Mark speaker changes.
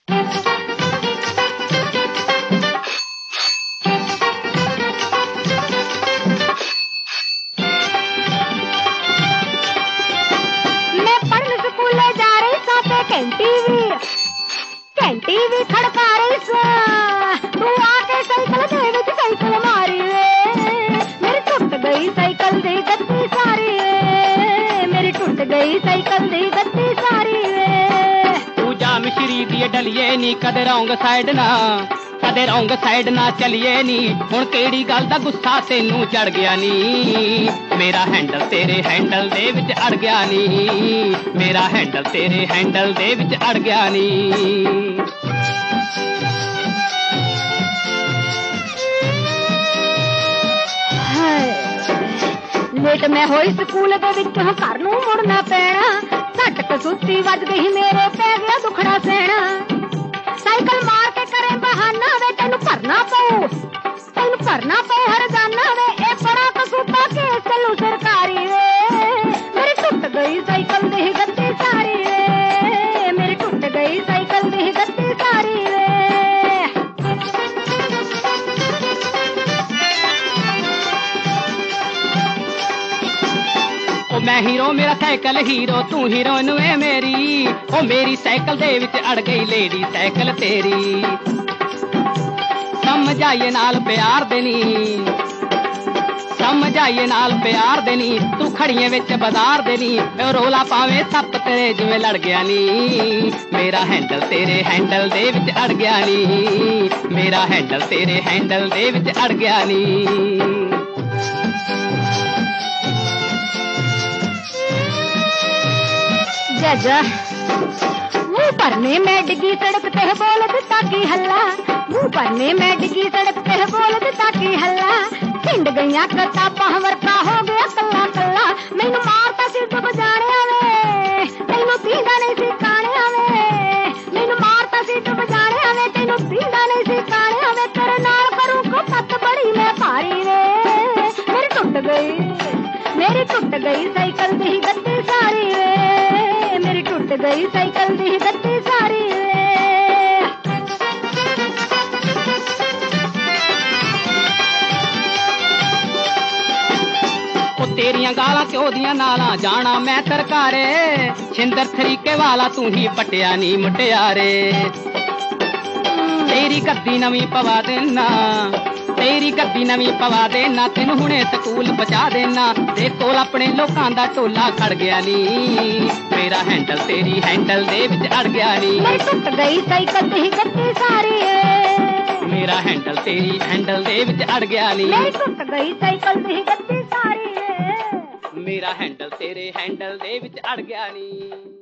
Speaker 1: घंटी भी खड़का रही तू आके साइकिल दे विच साइकिल मारी वे मेरी टूट गई साइकिल दी गत्ती सारी वे मेरी टूट गई साइकिल दी गत्ती सारी वे
Speaker 2: तू जा मिश्री दी डलिए नी कदे रौंग साइड ना चलिए नी हुण केड़ी गल दा गुस्सा तेनू चढ़ गया नी मेरा हैंडल तेरे हैंडल दे विच अड़ गया नी मेरा हैंडल तेरे हैंडल दे विच अड़ गया नी
Speaker 1: लेट मैं होई स्कूल दे विचों घर नूं मुड़ना पैना झट कसूती वज गई मेरे पै गया दुखड़ा सहना साइकिल मार के करे बहाना वे तेनू भरना पऊ हर जाना वे ए बड़ा कसूता केस चलू सरकारी वे मेरी टूट गई साइकिल दी गत्ती सारी वे मेरी टूट गई साइकिल दी गत्ती सारी वे
Speaker 2: मैं हीरो मेरा साइकिल हीरो तू हीरोइन है मेरी ओ मेरी साइकिल दे विच अड़ गई लेडी साइकिल तेरी समझाइए नाल प्यार देनी तू खड़िए विच बाजार देनी रोला पावे सप तेरे जिवें लड़ गया नी मेरा हैंडल तेरे हैंडल दे विच अड़ गया नी मेरा हैंडल तेरे हैंडल दे विच अड़ गया नी मुंह भरने में डिगी सड़क पे बोल दिता की हल्ला मुंह भरने में डिगी सड़क पे बोल दिता की हल्ला छिंड गईया किताबां वर्का हो गया कल्ला कल्ला मैनू मारता सी डुब जाने वे तैनू पींदा नहीं सी काने वे मैनू मारता सी डुब जाने वे तैनू पींदा नहीं सी काने वे तेरे नाल करूं को पत बड़ी मैं भारी वे मेरी टूट गई साइकिल दी गत्ती सारी वे मेरी टूट गई साइकिल दी गत्ती सारी वे ओ तेरियां गालां क्यों दियां नालां जाना मैं तरकारे छिंदर तरीके वाला तू ही पटिया नी मुटियारे तेरी गद्दी नवीं पवा देना तेरी गद्दी नवीं पवा देना तेनू हुणे स्कूल बचा देना ते कोल अपने लोकां दा टोला खड़ गया नी मेरा हैंडल तेरी हैंडल दे विच अड़ गया नी
Speaker 1: मेरी टूट गई साइकिल दी गत्ती सारी
Speaker 2: मेरा हैंडल तेरी हैंडल दे विच अड़ गया नी
Speaker 1: मेरी टूट गई साइकिल दी गत्ती सारी
Speaker 2: मेरा हैंडल तेरे हैंडल दे विच अड़ गया नी।